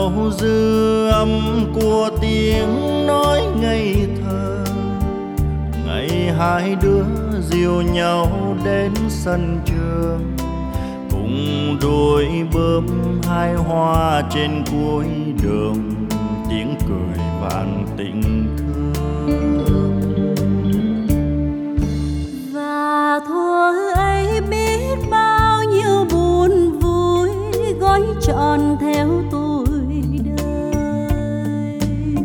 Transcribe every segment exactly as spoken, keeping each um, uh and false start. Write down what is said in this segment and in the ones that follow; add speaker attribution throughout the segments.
Speaker 1: đâu dư âm của tiếng nói ngây thơ. Ngày hai đứa dìu nhau đến sân trường, cùng đôi bướm hai hoa trên cuối đường, tiếng cười vang tình thương.
Speaker 2: Và thuở ấy biết bao nhiêu buồn vui gói trọn theo tuổi đời.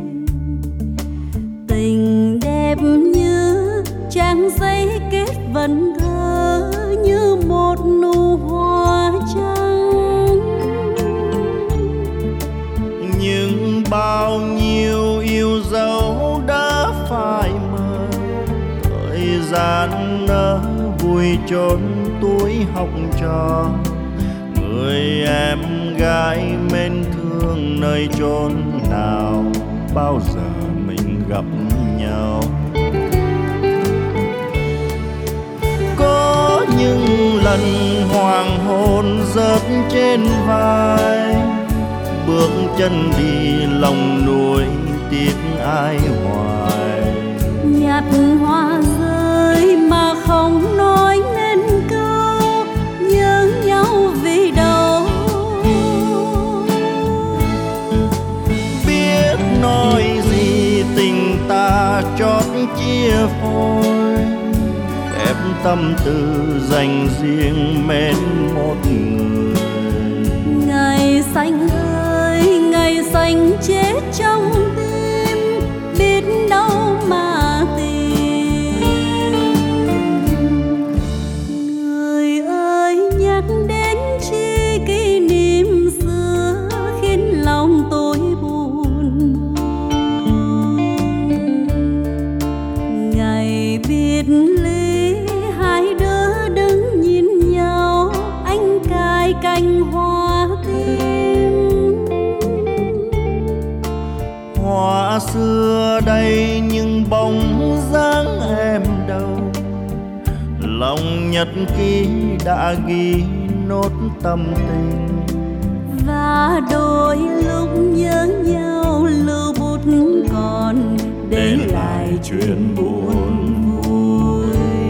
Speaker 2: Tình đẹp như trang giấy kết vần thơ, như một nụ hoa trắng.
Speaker 1: Nhưng bao nhiêu yêu dấu đã phai mờ, thời gian nỡ vui chốn tuổi học trò. Người em gái mến thương nơi chốn nào, bao giờ mình gặp nhau. Có những lần hoàng hôn rớt trên vai, bước chân đi lòng nuối tiếc ai hoài.
Speaker 2: Nhặt hoa rơi mà không nói nên câu, nhớ nhau vì đâu.
Speaker 1: Biết nói gì tình ta chót chia phôi, khép tâm tư dành riêng mến một người.
Speaker 2: Ngày xanh ơi ngày xanh chết trong tim, biết đâu mà tìm. Người ơi nhắc đến chi kỷ niệm xưa, khiến lòng tôi buồn. Ngày biệt ly hai đứa đứng nhìn nhau, anh cài cành hoa tim.
Speaker 1: Hoa xưa đây nhưng bóng dáng em đâu, lòng nhật ký đã ghi nốt tâm tình.
Speaker 2: Và đôi lúc nhớ nhau lưu bút còn để lại chuyện buồn vui.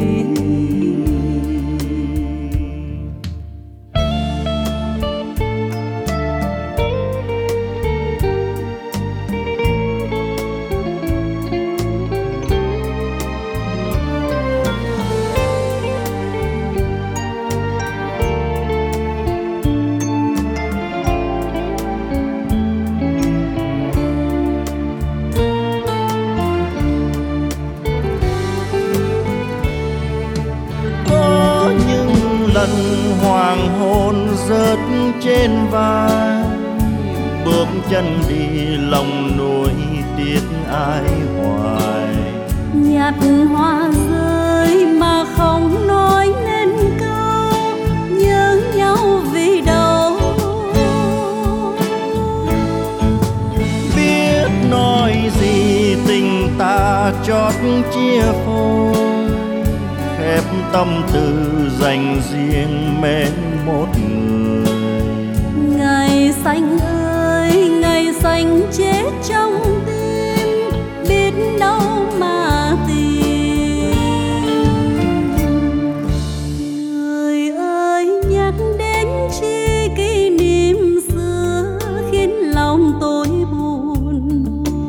Speaker 1: Lần hoàng hôn rớt trên vai, bước chân đi lòng nuối tiếc ai hoài.
Speaker 2: Nhặt hoa rơi mà không nói nên câu, nhớ nhau vì đâu.
Speaker 1: Biết nói gì tình ta chót chia phôi, khép tâm tư dành riêng mến một người.
Speaker 2: Ngày xanh ơi ngày xanh chết trong tim, biết đâu mà tìm. Người ơi nhắc đến chi kỷ niệm xưa, khiến lòng tôi buồn.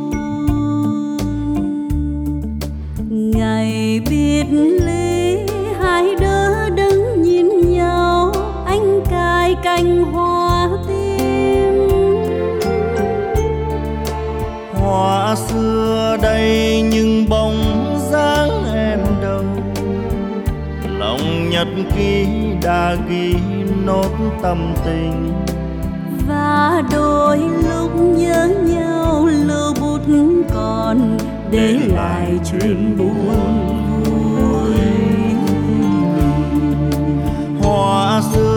Speaker 2: Ngày biệt ly hai đứa đứng nhìn nhau, anh cài cành hoa tim.
Speaker 1: Hoa xưa đây nhưng bóng dáng em đâu, lòng nhật ký đã ghi nốt tâm tình.
Speaker 2: Và đôi lúc nhớ nhau lưu bút còn để lại chuyện buồn vui.
Speaker 1: Hoa xưa